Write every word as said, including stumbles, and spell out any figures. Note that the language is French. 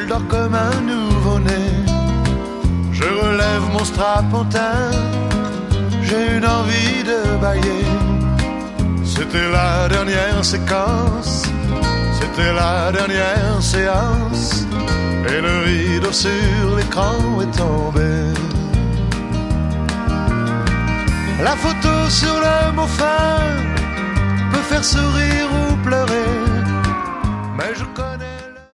dors comme un nouveau-né. Je relève mon strapontin, j'ai une envie de bailler. C'était la dernière séquence, c'était la dernière séance, et le rideau sur l'écran est tombé. La photo sur le mot fin peut faire sourire ou pleurer, mais je connais